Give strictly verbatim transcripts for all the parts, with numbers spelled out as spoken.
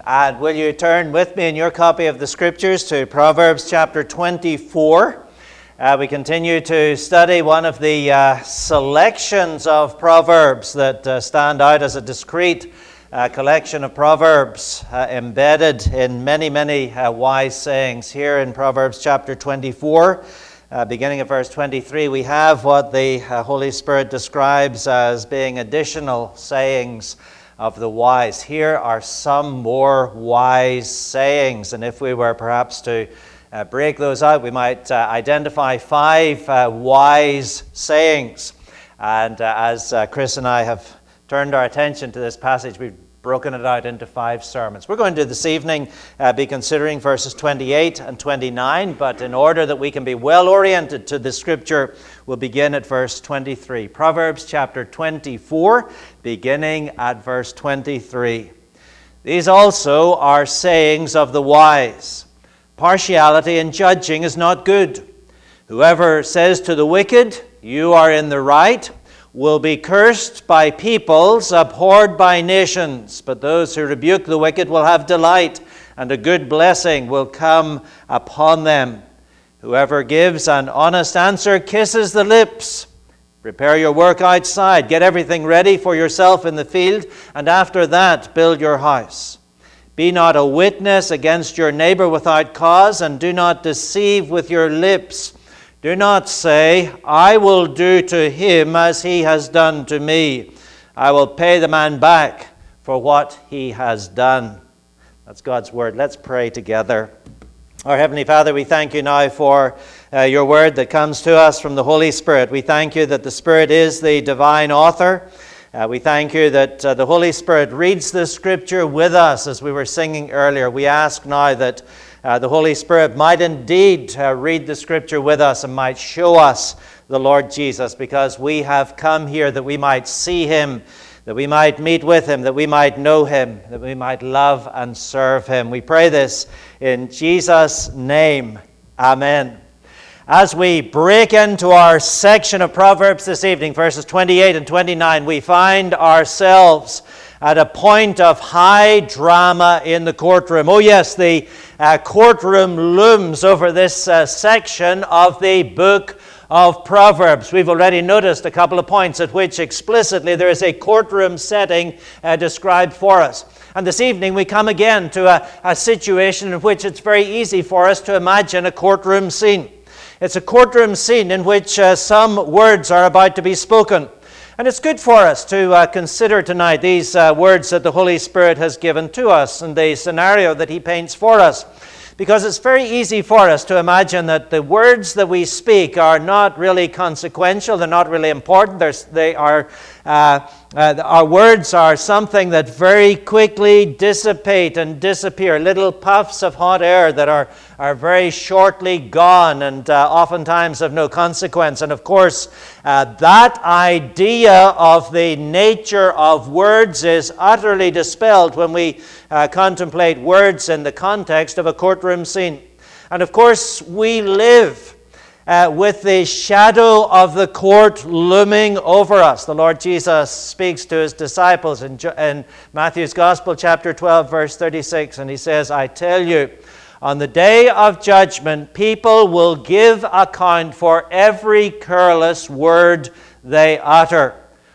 And will you turn with me in your copy of the Scriptures to Proverbs chapter twenty-four. Uh, we continue to study one of the uh, selections of Proverbs that uh, stand out as a discrete uh, collection of Proverbs uh, embedded in many, many uh, wise sayings. Here in Proverbs chapter twenty-four, uh, beginning at verse twenty-three, we have what the uh, Holy Spirit describes as being additional sayings of the wise. Here are some more wise sayings, and if we were perhaps to uh, break those out, we might uh, identify five uh, wise sayings. And uh, as uh, Chris and I have turned our attention to this passage, we've broken it out into five sermons. We're going to this evening uh, be considering verses twenty-eight and twenty-nine, but in order that we can be well oriented to the Scripture, we'll begin at verse twenty-three. Proverbs chapter twenty-four, beginning at verse twenty-three. These also are sayings of the wise. Partiality in judging is not good. Whoever says to the wicked, "You are in the right," will be cursed by peoples, abhorred by nations. But those who rebuke the wicked will have delight, and a good blessing will come upon them. Whoever gives an honest answer kisses the lips. Prepare your work outside. Get everything ready for yourself in the field, and after that build your house. Be not a witness against your neighbor without cause, and do not deceive with your lips. Do not say, "I will do to him as he has done to me. I will pay the man back for what he has done." That's God's word. Let's pray together. Our Heavenly Father, we thank you now for uh, your word that comes to us from the Holy Spirit. We thank you that the Spirit is the divine author. Uh, we thank you that uh, the Holy Spirit reads the Scripture with us as we were singing earlier. We ask now that Uh, the Holy Spirit might indeed uh, read the Scripture with us and might show us the Lord Jesus, because we have come here that we might see him, that we might meet with him, that we might know him, that we might love and serve him. We pray this in Jesus' name. Amen. As we break into our section of Proverbs this evening, verses twenty-eight and twenty-nine, we find ourselves at a point of high drama in the courtroom. Oh yes, the uh, courtroom looms over this uh, section of the book of Proverbs. We've already noticed a couple of points at which explicitly there is a courtroom setting uh, described for us. And this evening we come again to a, a situation in which it's very easy for us to imagine a courtroom scene. It's a courtroom scene in which uh, some words are about to be spoken. And it's good for us to uh, consider tonight these uh, words that the Holy Spirit has given to us and the scenario that he paints for us. Because it's very easy for us to imagine that the words that we speak are not really consequential, they're not really important, they're, they are, uh, uh, our words are something that very quickly dissipate and disappear, little puffs of hot air that are, are very shortly gone and uh, oftentimes of no consequence. And of course, uh, that idea of the nature of words is utterly dispelled when we uh, contemplate words in the context of a courtroom scene. And of course, we live uh, with the shadow of the court looming over us. The Lord Jesus speaks to his disciples in, in Matthew's Gospel, chapter twelve, verse thirty-six, and he says, "I tell you, on the day of judgment, people will give account for every careless word they utter."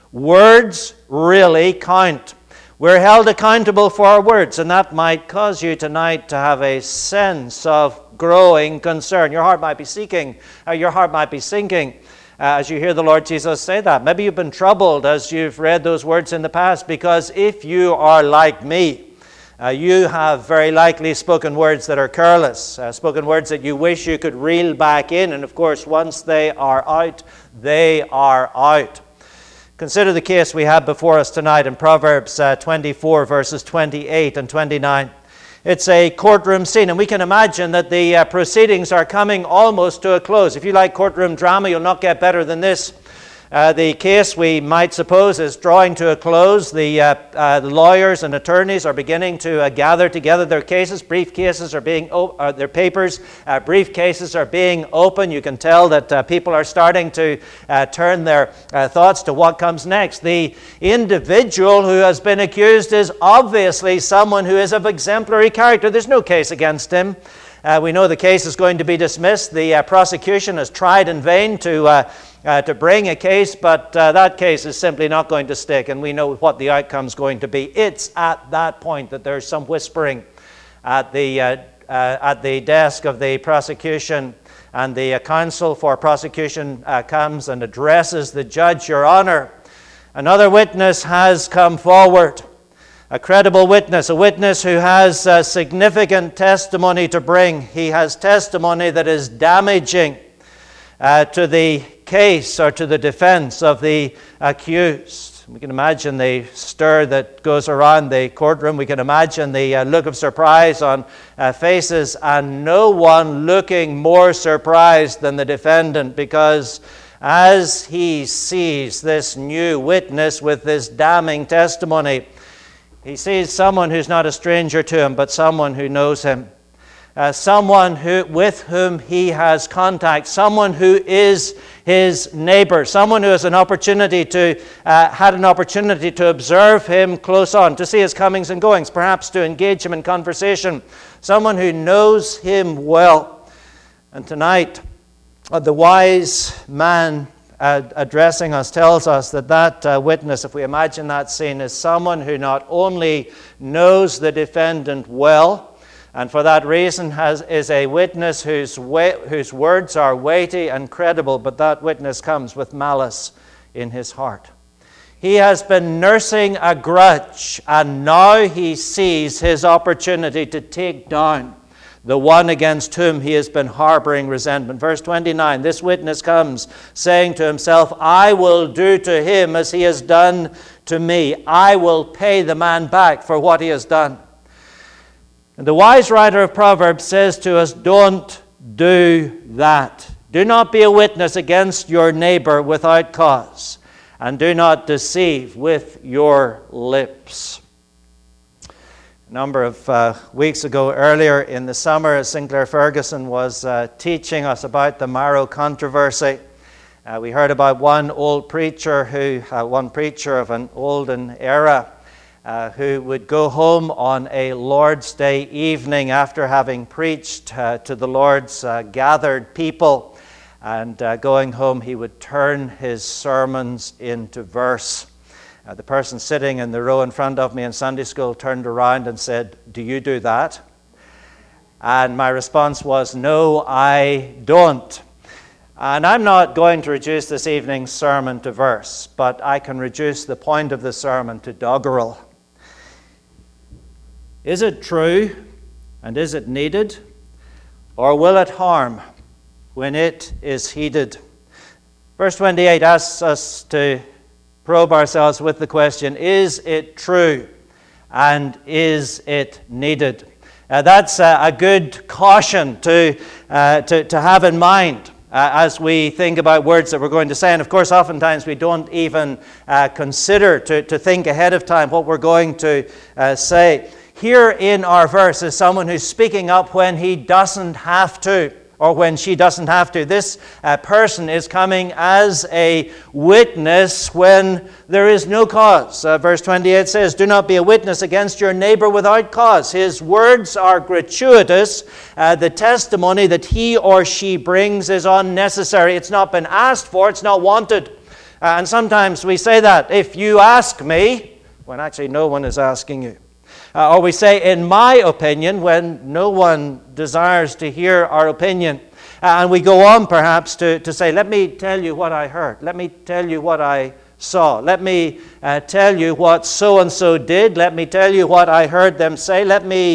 Words really count. We're held accountable for our words, and that might cause you tonight to have a sense of growing concern. Your heart might be seeking, uh, your heart might be sinking uh, as you hear the Lord Jesus say that. Maybe you've been troubled as you've read those words in the past, because if you are like me, uh, you have very likely spoken words that are careless, uh, spoken words that you wish you could reel back in, and of course, once they are out, they are out. Consider the case we have before us tonight in Proverbs uh, twenty-four, verses twenty-eight and twenty-nine. It's a courtroom scene, and we can imagine that the uh, proceedings are coming almost to a close. If you like courtroom drama, you'll not get better than this. Uh, the case, we might suppose, is drawing to a close. The, uh, uh, the lawyers and attorneys are beginning to uh, gather together their cases. Briefcases are being, o- uh, their papers, uh, briefcases are being opened. You can tell that uh, people are starting to uh, turn their uh, thoughts to what comes next. The individual who has been accused is obviously someone who is of exemplary character. There's no case against him. Uh, we know the case is going to be dismissed. The uh, prosecution has tried in vain to uh, uh, to bring a case, but uh, that case is simply not going to stick, and we know what the outcome is going to be. It's at that point that there's some whispering at the uh, uh, at the desk of the prosecution, and the uh, counsel for prosecution uh, comes and addresses the judge. Your Honor, another witness has come forward. A credible witness, a witness who has uh, significant testimony to bring. He has testimony that is damaging uh, to the case or to the defense of the accused. We can imagine the stir that goes around the courtroom. We can imagine the uh, look of surprise on uh, faces, and no one looking more surprised than the defendant, because as he sees this new witness with this damning testimony, he sees someone who's not a stranger to him, but someone who knows him. Uh, someone who, with whom he has contact. Someone who is his neighbor. Someone who has an opportunity to, uh, had an opportunity to observe him close on, to see his comings and goings, perhaps to engage him in conversation. Someone who knows him well. And tonight, uh, the wise man Uh, addressing us tells us that that uh, witness, if we imagine that scene, is someone who not only knows the defendant well, and for that reason has is a witness whose, wa- whose words are weighty and credible, but that witness comes with malice in his heart. He has been nursing a grudge, and now he sees his opportunity to take down the one against whom he has been harboring resentment. Verse twenty-nine, this witness comes saying to himself, I will do to him as he has done to me. I will pay the man back for what he has done. And the wise writer of Proverbs says to us, don't do that. Do not be a witness against your neighbor without cause, and do not deceive with your lips. A number of uh, weeks ago, earlier in the summer, Sinclair Ferguson was uh, teaching us about the Marrow controversy. Uh, we heard about one old preacher, who, uh, one preacher of an olden era, uh, who would go home on a Lord's Day evening after having preached uh, to the Lord's uh, gathered people, and uh, going home, he would turn his sermons into verse. Uh, the person sitting in the row in front of me in Sunday school turned around and said, do you do that? And my response was, no, I don't. And I'm not going to reduce this evening's sermon to verse, but I can reduce the point of the sermon to doggerel. Is it true, and is it needed, or will it harm when it is heeded? Verse twenty-eight asks us to probe ourselves with the question, is it true and is it needed? Uh, that's uh, a good caution to, uh, to, to have in mind uh, as we think about words that we're going to say. And of course, oftentimes we don't even uh, consider to, to think ahead of time what we're going to uh, say. Here in our verse is someone who's speaking up when he doesn't have to, or when she doesn't have to. This uh, person is coming as a witness when there is no cause. Uh, verse twenty-eight says, do not be a witness against your neighbor without cause. His words are gratuitous. Uh, the testimony that he or she brings is unnecessary. It's not been asked for. It's not wanted. Uh, and sometimes we say that, if you ask me, when actually no one is asking you. Uh, or we say, in my opinion, when no one desires to hear our opinion. Uh, and we go on perhaps to, to say, let me tell you what I heard. Let me tell you what I saw. Let me uh, tell you what so-and-so did. Let me tell you what I heard them say. Let me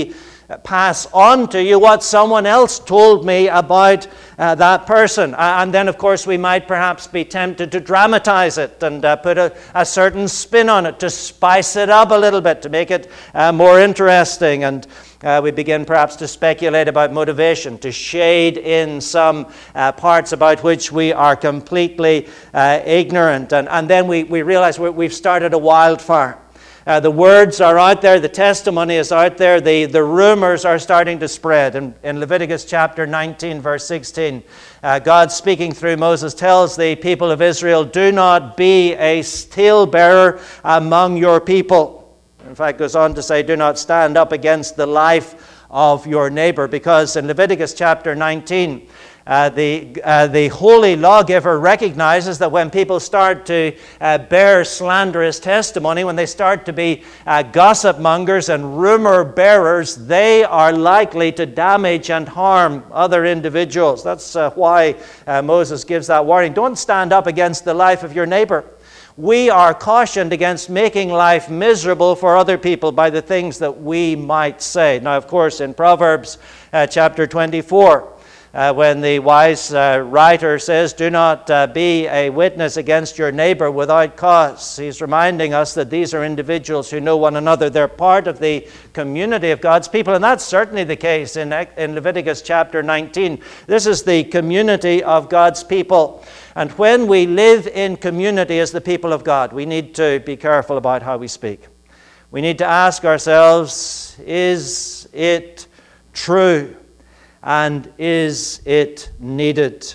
pass on to you what someone else told me about uh, that person. Uh, and then, of course, we might perhaps be tempted to dramatize it and uh, put a, a certain spin on it, to spice it up a little bit, to make it uh, more interesting. And Uh, we begin perhaps to speculate about motivation, to shade in some uh, parts about which we are completely uh, ignorant. And, and then we, we realize we we've started a wildfire. Uh, the words are out there, the testimony is out there, the, the rumors are starting to spread. And in Leviticus chapter nineteen, verse sixteen, uh, God speaking through Moses tells the people of Israel, "Do not be a talebearer among your people." In fact, goes on to say, "Do not stand up against the life of your neighbor," because in Leviticus chapter nineteen, uh, the uh, the holy lawgiver recognizes that when people start to uh, bear slanderous testimony, when they start to be uh, gossip mongers and rumor bearers, they are likely to damage and harm other individuals. That's uh, why uh, Moses gives that warning. Don't stand up against the life of your neighbor. We are cautioned against making life miserable for other people by the things that we might say. Now, of course, in Proverbs uh, chapter twenty-four, uh, when the wise uh, writer says, "Do not uh, be a witness against your neighbor without cause," he's reminding us that these are individuals who know one another. They're part of the community of God's people, and that's certainly the case in, in Leviticus chapter nineteen. This is the community of God's people. And when we live in community as the people of God, we need to be careful about how we speak. We need to ask ourselves, is it true? And is it needed?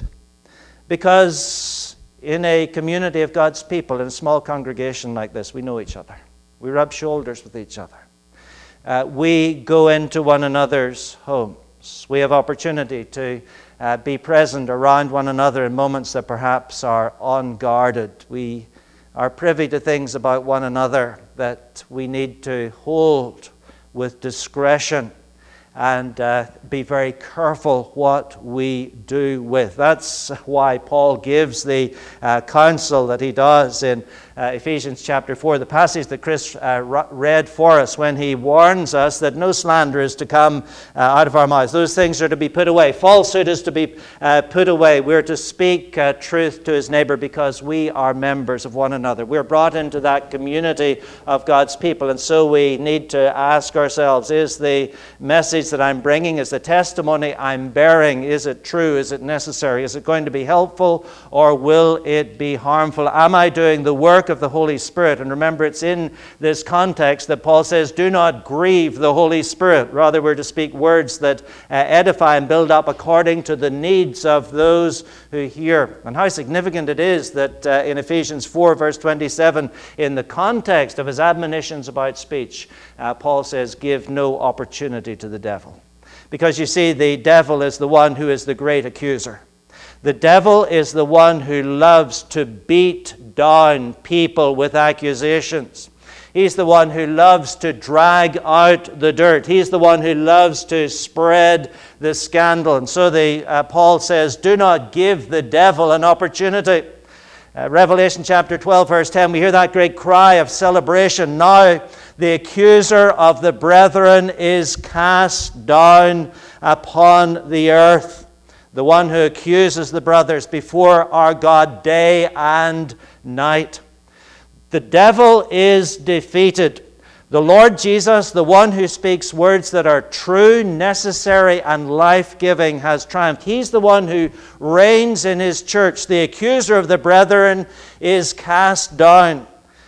Because in a community of God's people, in a small congregation like this, we know each other. We rub shoulders with each other. Uh, we go into one another's homes. We have opportunity to Uh, be present around one another in moments that perhaps are unguarded. We are privy to things about one another that we need to hold with discretion and uh, be very careful what we do with. That's why Paul gives the uh, counsel that he does in uh, Ephesians chapter four, the passage that Chris uh, read for us, when he warns us that no slander is to come uh, out of our mouths. Those things are to be put away. Falsehood is to be uh, put away. We're to speak uh, truth to his neighbor because we are members of one another. We're brought into that community of God's people, and so we need to ask ourselves, is the message that I'm bringing, is the testimony I'm bearing, is it true? Is it necessary? Is it going to be helpful, or will it be harmful? Am I doing the work of the Holy Spirit? And remember, it's in this context that Paul says, do not grieve the Holy Spirit. Rather, we're to speak words that uh, edify and build up according to the needs of those who hear. And how significant it is that uh, in Ephesians four, verse twenty-seven, in the context of his admonitions about speech, uh, Paul says, give no opportunity to the devil. Because you see, the devil is the one who is the great accuser. The devil is the one who loves to beat down people with accusations. He's the one who loves to drag out the dirt. He's the one who loves to spread the scandal. And so the uh, Paul says, do not give the devil an opportunity. Uh, Revelation chapter twelve, verse ten, we hear that great cry of celebration. Now the accuser of the brethren is cast down upon the earth. The one who accuses the brothers before our God day and night. The devil is defeated. The Lord Jesus, the one who speaks words that are true, necessary, and life-giving, has triumphed. He's the one who reigns in his church. The accuser of the brethren is cast down.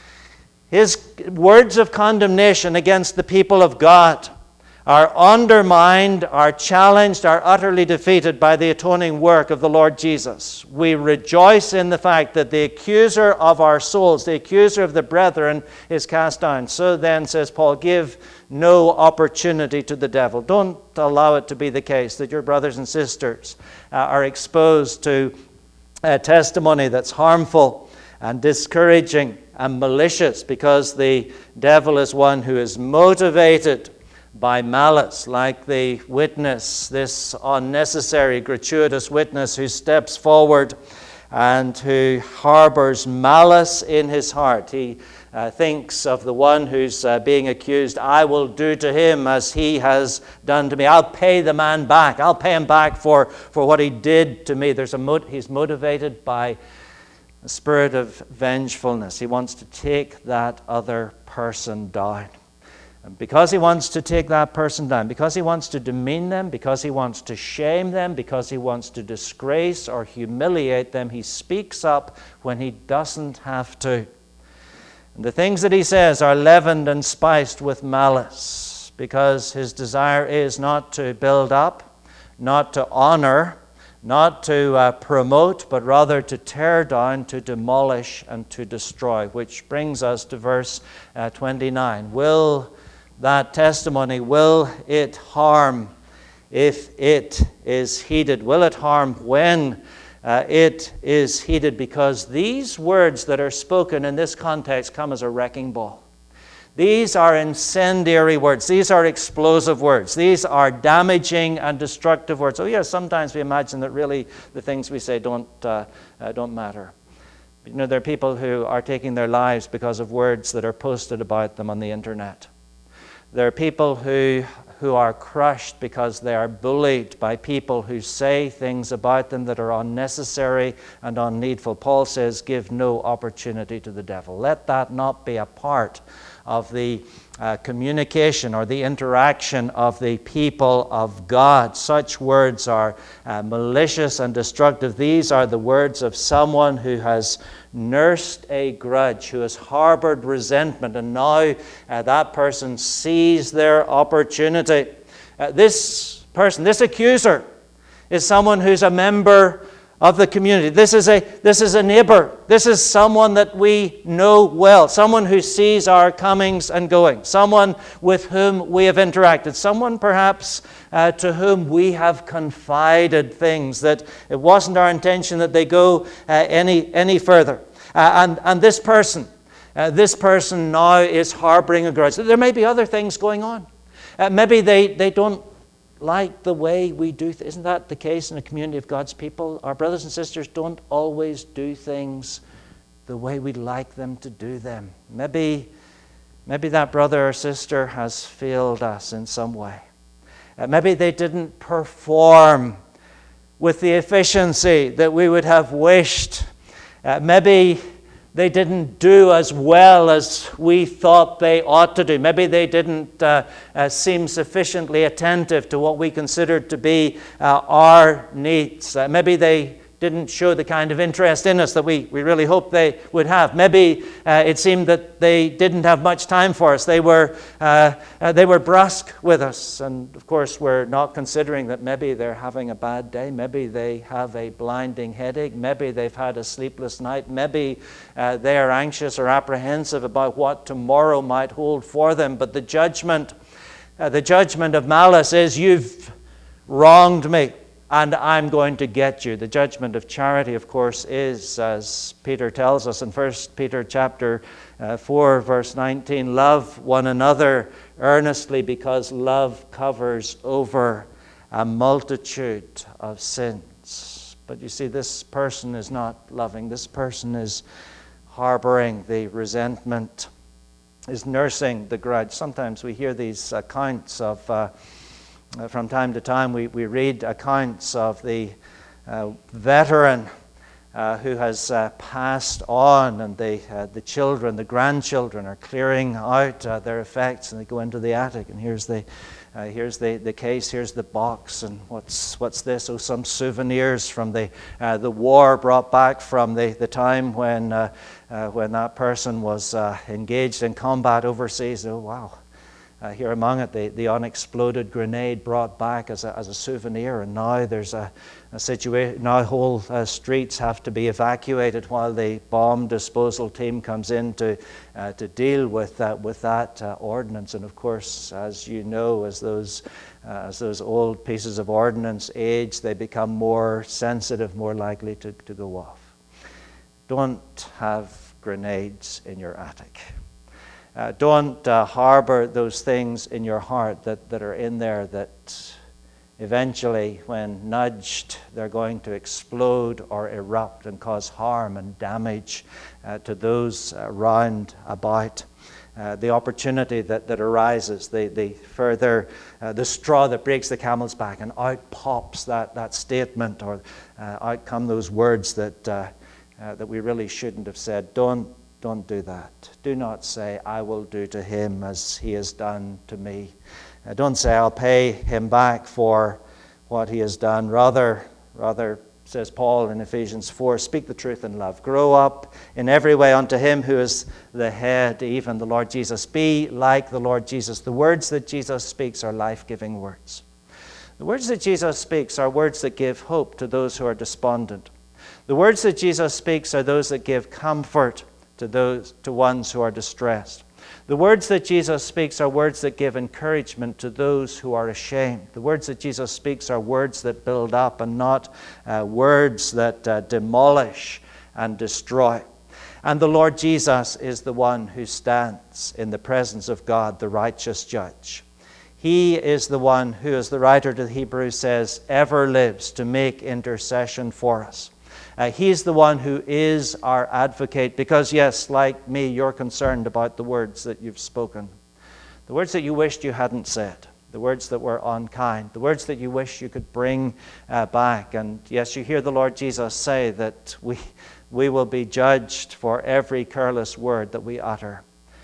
His words of condemnation against the people of God are undermined, are challenged, are utterly defeated by the atoning work of the Lord Jesus. We rejoice in the fact that the accuser of our souls, the accuser of the brethren, is cast down. So then, says Paul, give no opportunity to the devil. Don't allow it to be the case that your brothers and sisters uh, are exposed to a testimony that's harmful and discouraging and malicious, because the devil is one who is motivated by malice, like the witness, this unnecessary, gratuitous witness who steps forward and who harbors malice in his heart. He uh, thinks of the one who's uh, being accused, I will do to him as he has done to me. I'll pay the man back. I'll pay him back for, for what he did to me. There's a mo- he's motivated by a spirit of vengefulness. He wants to take that other person down. And because he wants to take that person down, because he wants to demean them, because he wants to shame them, because he wants to disgrace or humiliate them, he speaks up when he doesn't have to. And the things that he says are leavened and spiced with malice, because his desire is not to build up, not to honor, not to uh, promote, but rather to tear down, to demolish, and to destroy. Which brings us to verse uh, twenty-nine. Will that testimony, will it harm if it is heeded? Will it harm when uh, it is heeded? Because these words that are spoken in this context come as a wrecking ball. These are incendiary words. These are explosive words. These are damaging and destructive words. Oh yes, sometimes we imagine that really the things we say don't uh, uh, don't matter. You know, there are people who are taking their lives because of words that are posted about them on the internet. There are people who who are crushed because they are bullied by people who say things about them that are unnecessary and unneedful. Paul says, give no opportunity to the devil. Let that not be a part of the uh, communication or the interaction of the people of God. Such words are uh, malicious and destructive. These are the words of someone who has nursed a grudge, who has harbored resentment, and now uh, that person sees their opportunity. Uh, this person, this accuser, is someone who's a member of the community. This is a this is a neighbor. This is someone that we know well. Someone who sees our comings and goings. Someone with whom we have interacted. Someone perhaps uh, to whom we have confided things that it wasn't our intention that they go uh, any any further. Uh, and and this person, uh, this person now is harboring a grudge. There may be other things going on. Uh, maybe they they don't like the way we do things. Isn't that the case in a community of God's people? Our brothers and sisters don't always do things the way we'd like them to do them. Maybe, maybe that brother or sister has failed us in some way. Uh, maybe they didn't perform with the efficiency that we would have wished. Uh, maybe they didn't do as well as we thought they ought to do. Maybe they didn't uh, uh, seem sufficiently attentive to what we considered to be uh, our needs. Uh, maybe they didn't show the kind of interest in us that we, we really hoped they would have. Maybe uh, it seemed that they didn't have much time for us. They were uh, uh, they were brusque with us. And of course, we're not considering that maybe they're having a bad day. Maybe they have a blinding headache. Maybe they've had a sleepless night. Maybe uh, they are anxious or apprehensive about what tomorrow might hold for them. But the judgment, uh, the judgment of malice is, you've wronged me, and I'm going to get you. The judgment of charity, of course, is, as Peter tells us in First Peter chapter uh, four, verse nineteen, love one another earnestly, because love covers over a multitude of sins. But you see, this person is not loving. This person is harboring the resentment, is nursing the grudge. Sometimes we hear these accounts of Uh, Uh, from time to time, we, we read accounts of the uh, veteran uh, who has uh, passed on, and they, uh, the children, the grandchildren are clearing out uh, their effects, and they go into the attic, and here's the uh, here's the, the case, here's the box, and what's what's this? Oh, some souvenirs from the uh, the war, brought back from the, the time when uh, uh, when that person was uh, engaged in combat overseas. Oh, wow. Uh, here among it, the, the unexploded grenade brought back as a, as a souvenir, and now there's a, a situation, now whole uh, streets have to be evacuated while the bomb disposal team comes in to uh, to deal with uh, with that uh, ordnance. And of course, as you know, as those uh, as those old pieces of ordnance age, they become more sensitive, more likely to, to go off. Don't have grenades in your attic. Uh, don't uh, harbor those things in your heart that, that are in there that eventually, when nudged, they're going to explode or erupt and cause harm and damage uh, to those around about. Uh, the opportunity that, that arises, the, the further, uh, the straw that breaks the camel's back, and out pops that, that statement, or uh, out come those words that, uh, uh, that we really shouldn't have said. Don't, don't do that. Do not say, I will do to him as he has done to me. Uh, don't say, I'll pay him back for what he has done. Rather, rather, says Paul in Ephesians four, speak the truth in love. Grow up in every way unto him who is the head, even the Lord Jesus. Be like the Lord Jesus. The words that Jesus speaks are life-giving words. The words that Jesus speaks are words that give hope to those who are despondent. The words that Jesus speaks are those that give comfort to those to ones who are distressed. The words that Jesus speaks are words that give encouragement to those who are ashamed. The words that Jesus speaks are words that build up and not uh, words that uh, demolish and destroy. And the Lord Jesus is the one who stands in the presence of God, the righteous judge. He is the one who, as the writer to the Hebrews says, ever lives to make intercession for us. Uh, he's the one who is our advocate because, yes, like me, you're concerned about the words that you've spoken. The words that you wished you hadn't said. The words that were unkind. The words that you wish you could bring uh, back. And yes, you hear the Lord Jesus say that we, we will be judged for every careless word that we utter.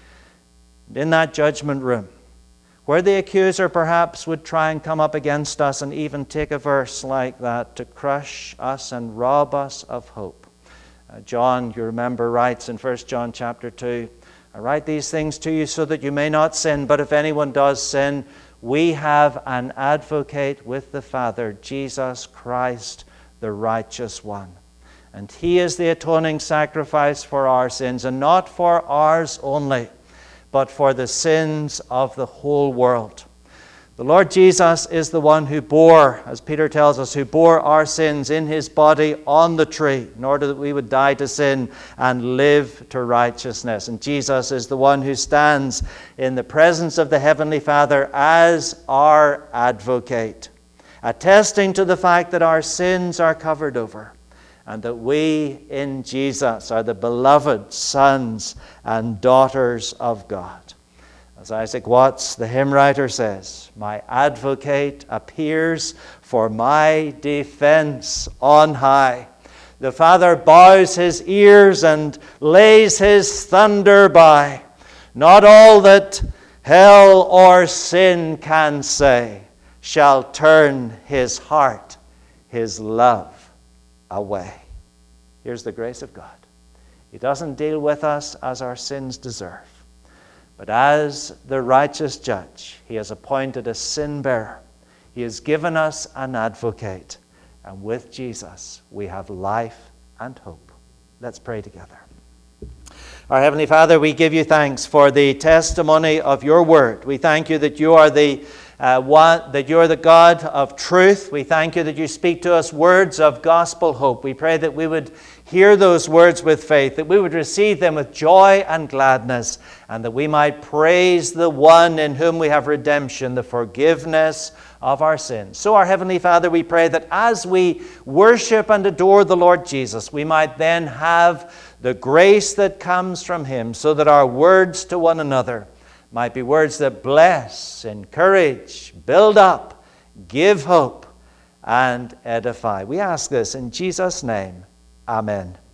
In that judgment room, where the accuser perhaps would try and come up against us and even take a verse like that to crush us and rob us of hope. Uh, John, you remember, writes in First John chapter two, I write these things to you so that you may not sin, but if anyone does sin, we have an advocate with the Father, Jesus Christ, the righteous one. And he is the atoning sacrifice for our sins, and not for ours only, but for the sins of the whole world. The Lord Jesus is the one who bore, as Peter tells us, who bore our sins in his body on the tree in order that we would die to sin and live to righteousness. And Jesus is the one who stands in the presence of the Heavenly Father as our advocate, attesting to the fact that our sins are covered over, and that we in Jesus are the beloved sons and daughters of God. As Isaac Watts, the hymn writer, says, my advocate appears for my defense on high. The Father bows his ears and lays his thunder by. Not all that hell or sin can say shall turn his heart, his love away. Here's the grace of God. He doesn't deal with us as our sins deserve, but as the righteous judge, he has appointed a sin bearer. He has given us an advocate, and with Jesus we have life and hope. Let's pray together. Our Heavenly Father, we give you thanks for the testimony of your word. We thank you that you are the Uh, one, that you're the God of truth. We thank you that you speak to us words of gospel hope. We pray that we would hear those words with faith, that we would receive them with joy and gladness, and that we might praise the one in whom we have redemption, the forgiveness of our sins. So, our Heavenly Father, we pray that as we worship and adore the Lord Jesus, we might then have the grace that comes from him, so that our words to one another might be words that bless, encourage, build up, give hope, and edify. We ask this in Jesus' name. Amen.